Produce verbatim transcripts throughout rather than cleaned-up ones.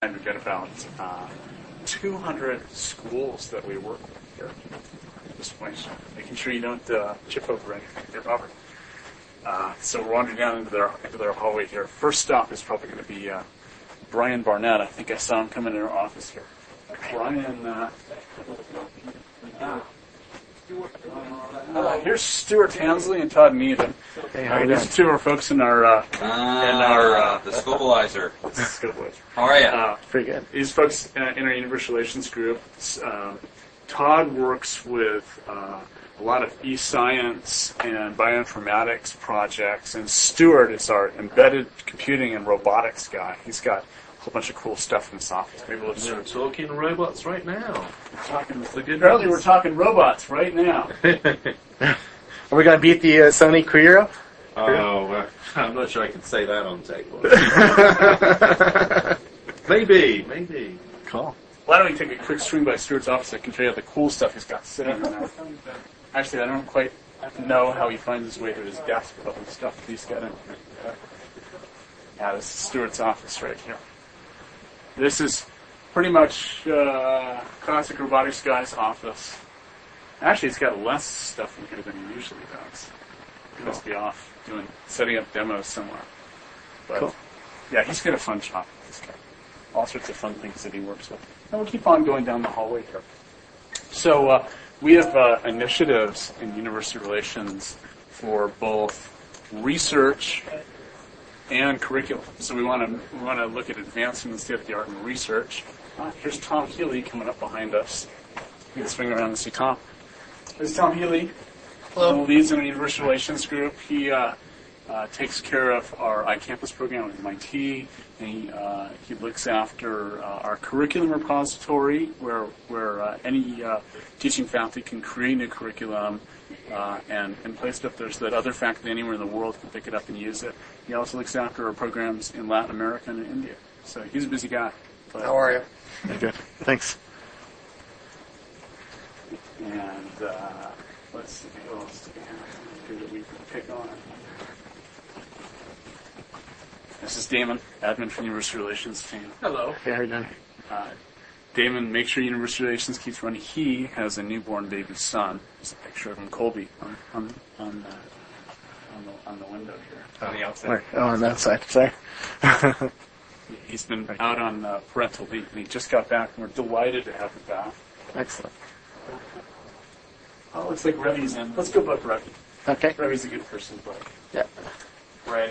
And we've got about uh, two hundred schools that we work with here at this point, making sure you don't uh, chip over anything here, Robert. Uh, so we're wandering down into their into their hallway here. First stop is probably going to be uh, Brian Barnett. I think I saw him come in our office here. Brian, uh, uh, uh, here's Stuart Hansley and Todd Needham. Hey, how uh, you these doing? two are folks in our uh, Ah, in our uh, the Scobalizer. Scobalizer. How are you? Uh, Pretty good. These folks uh, in our Universal Relations group, um, Todd works with uh, a lot of e-science and bioinformatics projects, and Stuart is our embedded computing and robotics guy. He's got a whole bunch of cool stuff in his office. Maybe let's We're talking robots right now. we're talking. The good Apparently, news. we're talking robots right now. Are we going to beat the uh, Sony Quiro? Oh, well, I'm not sure I can say that on Tech One. Maybe, maybe. Cool. Why don't we take a quick swing by Stuart's office? I can show you the cool stuff he's got sitting in there. Actually, I don't quite know how he finds his way to his desk with all the stuff that he's got in here. Yeah, this is Stuart's office right here. This is pretty much uh, classic robotics guy's office. Actually, it's got less stuff in here than he usually does. He must be off doing setting up demos somewhere. But Cool. yeah, he's got a fun shop. He's got all sorts of fun things that he works with. And we'll keep on going down the hallway here. So uh, we have uh, initiatives in university relations for both research and curriculum. So we want to we want to look at advancing the state of the art in research. Uh, here's Tom Healy coming up behind us. You can swing around and see Tom. This is Tom Healy. Hello. He leads in our university relations group. He uh, uh, takes care of our iCampus program at M I T, and he, uh, he looks after uh, our curriculum repository, where where uh, any uh, teaching faculty can create new curriculum uh, and, and place it up there so that other faculty anywhere in the world can pick it up and use it. He also looks after our programs in Latin America and in India. So he's a busy guy. But, How are you? Good. Thanks. And uh, let's see what else do we have here that we can pick on. This is Damon, admin for University Relations team. Hello. Hey, how you doing? Uh, Damon, make sure University Relations keeps running. He has a newborn baby son. There's a picture of him, Colby, on on on, uh, on, the, on the window here, on the outside. Where? Oh, on that side. Sorry. He's been out on uh, parental leave, and he just got back, and we're delighted to have him back. Excellent. Oh, looks like Revi's in. Let's go bug Revi. Okay. Revi's a good person, but Yeah. Ray.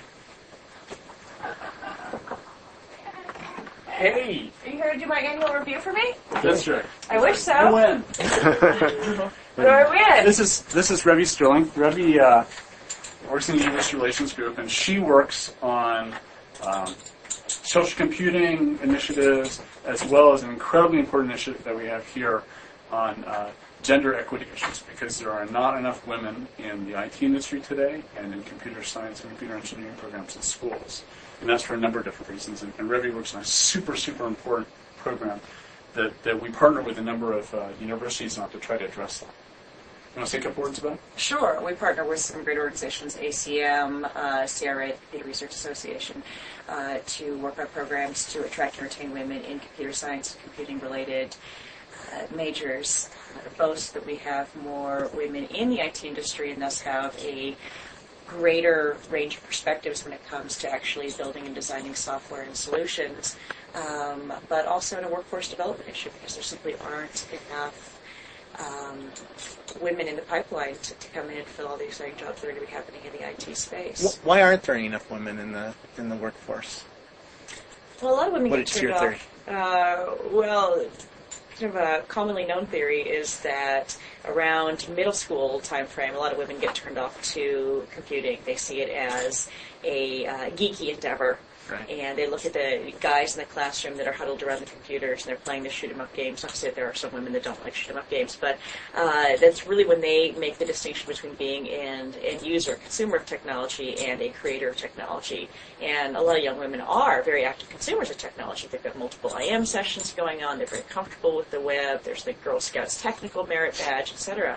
Hey! Are you here to do my annual review for me? That's right. I wish You so. win. What do I win? This is this is Revi Sterling. Revi uh, works in the University Relations Group, and she works on um, social computing initiatives, as well as an incredibly important initiative that we have here on uh, gender equity issues, because there are not enough women in the I T industry today and in computer science and computer engineering programs in schools. And that's for a number of different reasons. And, and Revi works on a super, super important program that, that we partner with a number of uh, universities on to try to address that. You want to say a couple words about it? Sure. We partner with some great organizations, A C M, uh, C R A, the Computer Research Association, uh, to work on programs to attract and retain women in computer science and computing-related uh, majors. Uh, boast that we have more women in the I T industry and thus have a greater range of perspectives when it comes to actually building and designing software and solutions, um, but also in a workforce development issue because there simply aren't enough um, women in the pipeline to, to come in and fill all the exciting jobs that are going to be happening in the I T space. Why aren't there enough women in the in the workforce? Well, a lot of women What get is turned your off. theory? Uh, well, kind of a commonly known theory is that around middle school time frame, a lot of women get turned off to computing. They see it as a uh, geeky endeavor. Right. And they look at the guys in the classroom that are huddled around the computers and they're playing the shoot 'em up games. Not to say that there are some women that don't like shoot 'em up games, but uh, that's really when they make the distinction between being an end user, consumer of technology, and a creator of technology. And a lot of young women are very active consumers of technology. They've got multiple I M sessions going on. They're very comfortable with the web. There's the Girl Scouts technical merit badge, et cetera.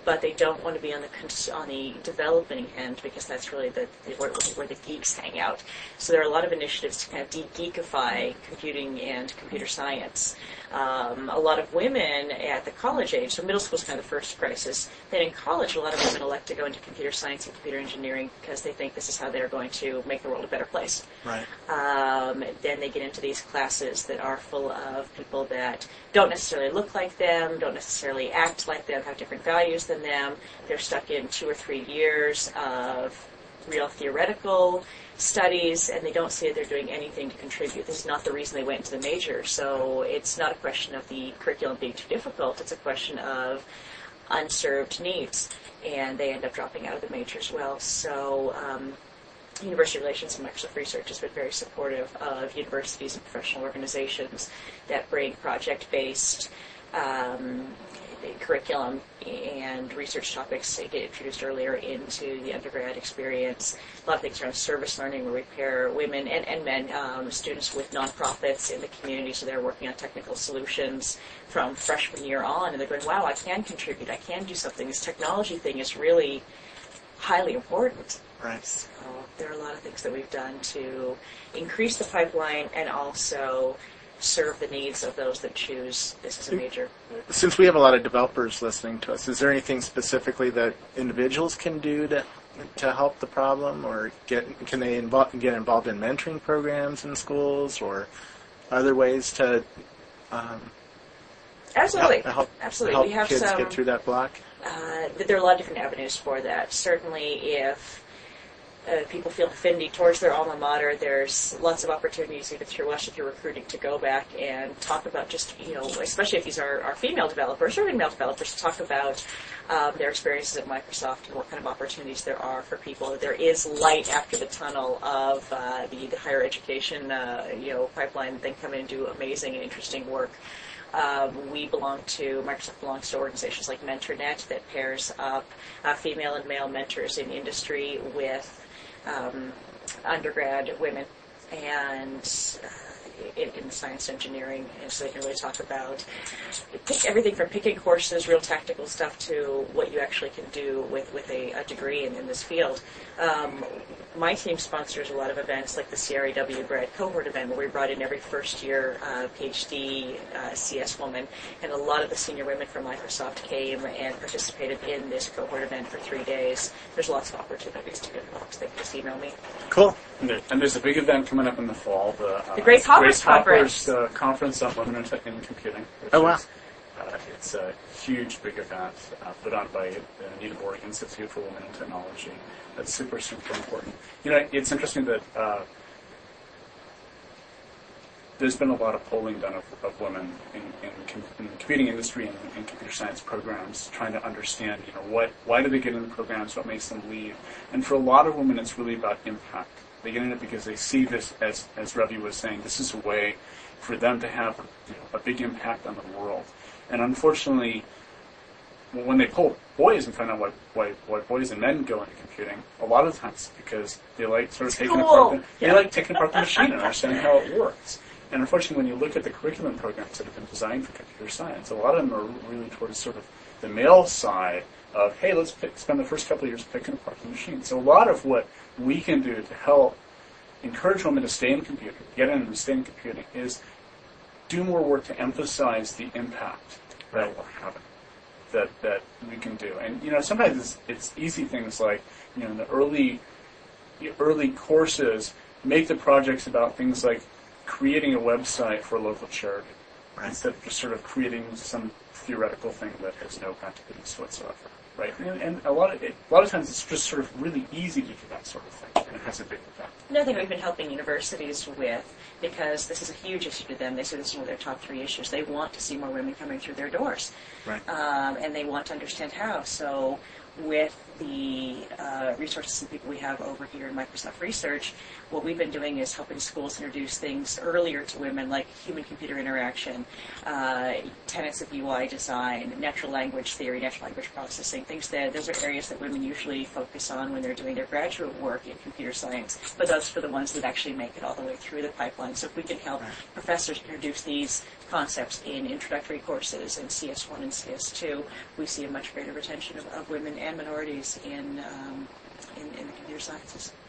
but they don't want to be on the cons- on the developing end because that's really the, the where, where the geeks hang out. So there are a lot of initiatives to kind of de-geekify computing and computer science. Um, a lot of women at the college age, so middle school is kind of the first crisis, then in college a lot of women elect to go into computer science and computer engineering because they think this is how they're going to make the world a better place. Right. Um, then they get into these classes that are full of people that don't necessarily look like them, don't necessarily act like them, have different values than them. They're stuck in two or three years of real theoretical studies, and they don't see that they're doing anything to contribute. This is not the reason they went into the major, so it's not a question of the curriculum being too difficult. It's a question of unserved needs, and they end up dropping out of the major as well. So um, University Relations and Microsoft Research has been very supportive of universities and professional organizations that bring project-based um, curriculum and research topics that get introduced earlier into the undergrad experience. A lot of things around service learning where we pair women and, and men, um, students with nonprofits in the community, so they're working on technical solutions from freshman year on, and they're going, wow, I can contribute, I can do something. This technology thing is really highly important. Right. So there are a lot of things that we've done to increase the pipeline and also serve the needs of those that choose this as a major. Since we have a lot of developers listening to us, is there anything specifically that individuals can do to to help the problem, or get can they invo- get involved in mentoring programs in schools, or other ways to um, Absolutely, help, help, absolutely. help we have kids some. get through that block? Uh, there are a lot of different avenues for that. Certainly, if Uh, people feel affinity towards their alma mater, there's lots of opportunities either through us or through recruiting to go back and talk about just, you know, especially if these are, are female developers or male developers, to talk about um, their experiences at Microsoft and what kind of opportunities there are for people. There is light after the tunnel of uh, the, the higher education, uh, you know, pipeline. They come in and do amazing and interesting work. Um, we belong to, Microsoft belongs to organizations like MentorNet that pairs up uh, female and male mentors in industry with Um, undergrad women and uh, in, in science engineering, and so they can really talk about pick everything from picking courses, real tactical stuff, to what you actually can do with, with a, a degree in, in this field. Um, my team sponsors a lot of events like the C R A W grad cohort event, where we brought in every first year uh, PhD uh, C S woman, and a lot of the senior women from Microsoft came and participated in this cohort event for three days. There's lots of opportunities to get involved. They can just email me. Cool. And, there, and there's a big event coming up in the fall, the, uh, The Grace Hoppers Grace Hoppers Conference. uh, Conference on Women in, Tech- in Computing. Which Oh, wow. Is, uh, it's a huge, big event uh, put on by the Anita Borg Institute for Women in Technology. That's super, super important. You know, it's interesting that uh, there's been a lot of polling done of, of women in, in, com- in the computing industry and in computer science programs, trying to understand, you know, what, why do they get into programs, what makes them leave. And for a lot of women, it's really about impact. They get in it because they see this, as, as Ravi was saying, this is a way for them to have, you know, a big impact on the world. And unfortunately, when they poll boys and find out why, why, why boys and men go into computing, a lot of times because they like sort of taking cool. apart the, they Yeah. like taking apart the machine and understanding how it works. And unfortunately, when you look at the curriculum programs that have been designed for computer science, a lot of them are really towards sort of the male side of, hey, let's pick, spend the first couple of years picking apart the machine. So a lot of what we can do to help encourage women to stay in computing, get in and stay in computing, is do more work to emphasize the impact that we're having, that that we can do. And, you know, sometimes it's, it's easy things like, you know, in the early, the early courses, make the projects about things like creating a website for a local charity, Right. instead of just sort of creating some theoretical thing that has no practical use whatsoever. Right, and, and a lot of it, a lot of times it's just sort of really easy to do that sort of thing, and it has a big effect. Another thing we've been helping universities with, because this is a huge issue to them, they say this is one of their top three issues. They want to see more women coming through their doors, Right. um, and they want to understand how. So with the uh, resources and people we have over here in Microsoft Research, what we've been doing is helping schools introduce things earlier to women, like human-computer interaction, uh, tenets of U I design, natural language theory, natural language processing, things that those are areas that women usually focus on when they're doing their graduate work in computer science, but those for the ones that actually make it all the way through the pipeline. So if we can help professors introduce these concepts in introductory courses in C S one and C S two, we see a much greater retention of, of women and minorities in, um, in, in the computer sciences.